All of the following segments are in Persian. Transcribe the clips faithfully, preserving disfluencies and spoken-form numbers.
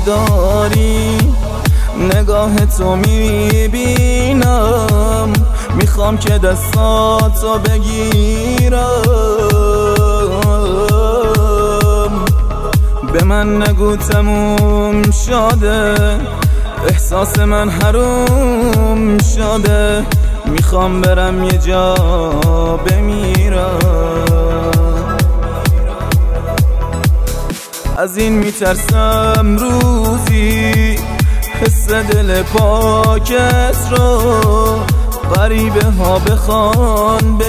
داری، نگاه تو میبینم، میخوام که دستاتو بگیرم. به من نگو تموم شده، احساس من حروم شده، میخوام برم یه جا بمیرم. از این میترسم روزی حس دل پاکت رو غریبه ها بخوان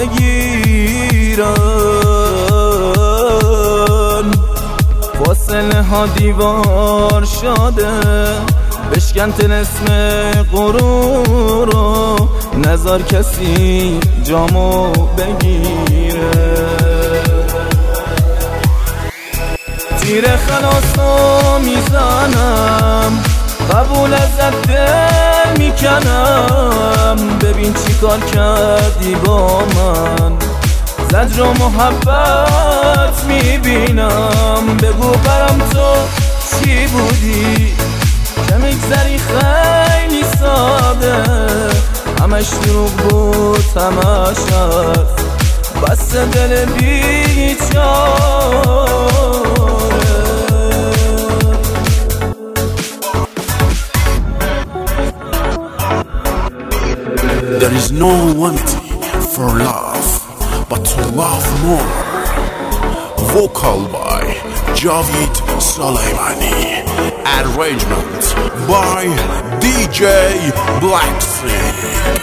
بگیرن. فاصله ها دیوار شده، بشکن طلسم غرور رو، نذار کسی جامو بگیره. تیر خلاصو میزنم، قبول ازت دل میکنم. ببین چی کار کردی با من، زجر و محبت میبینم. بگو برام تو چی بودی که میگذری خیلی ساده، همش دروغ بود همش هست، بس دل بیچاره. There is no one thing for love but to love more. Vocal by Javid Saleimani. Arrangement by D J Blackstreet.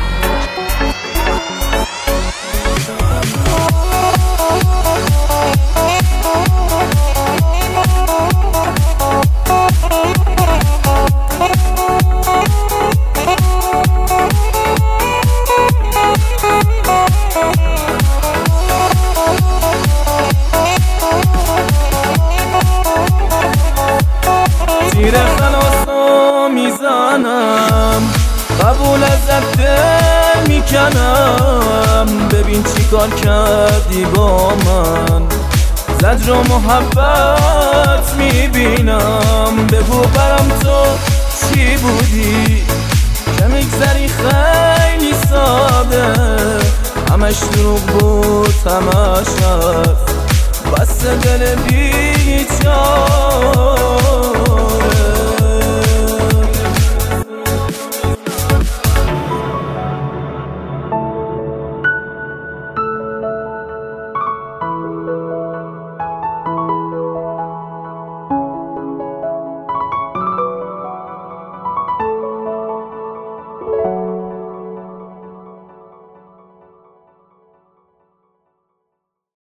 تیر خلاصو میزنم، قبول ازت دل میکنم. ببین چی کار کردی با من، زجر و محبت میبینم. بگو برام تو چی بودی که میگذری خیلی ساده، همش دروغ بود همش هست، بس دل بی